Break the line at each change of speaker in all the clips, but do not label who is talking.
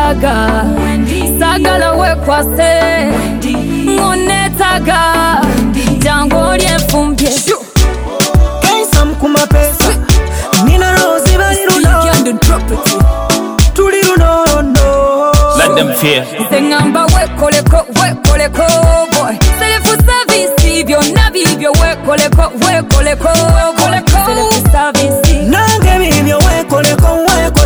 ngonetaga sagala wekwase ngonetaga jango lyemfumbye
Kaisam kumapesa Nina rozi baliruno Tuliruno
Let them fear.
Sengamba wekoleko boy Self service byonna bibyo wekoleko Self service
Nange bibyo wekoleko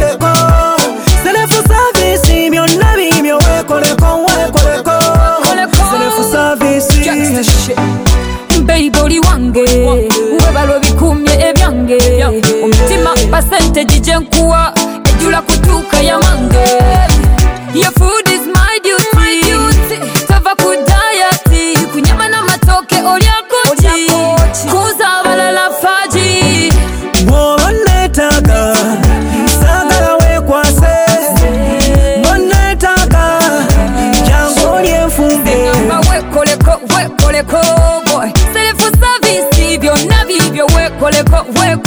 Self service byonna bibyo wekoleko Self service
Baby oli wange webalo bikumye ebyange omutima percentage jenkuwa ejula kutuka ya mange. Your food is my duty tava ku diet kunyama na matoke olya kochi kuza balala faji
ngonetaga sagala wekwase ngonetaga jango lyemfumbye
wekoleko boy self service byonna bibyo wekoleko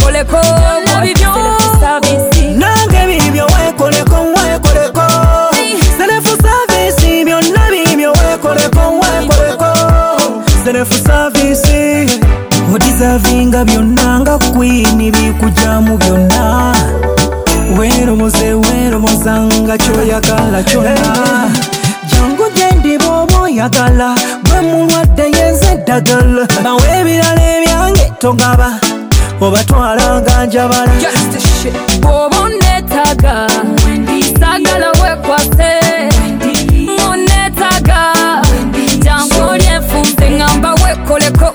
nange bibyo wekoleko self service byonna bibyo wekoleko self service odizavinga byonna nga queen bikujamu byonna werobozanga kyoyagala kyonna jangu gyendi bwoba oyagala gwe mulwadde yenze eddagala bawe ebirala ebyange togaba obatwala ganjabala
bwoba onetaga sagala wekwase onetaga jangu lyemfunze ngamba wekoleko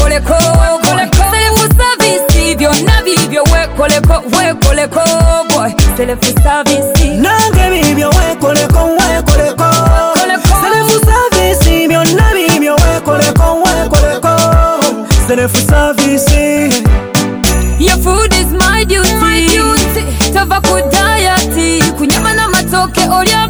self service byonna bibyo wekoleko boy self service
nange bibyo wekoleko self service byonna bibyo wekoleko self service.
Your food is my duty tava ku diet kunyama na matoke olya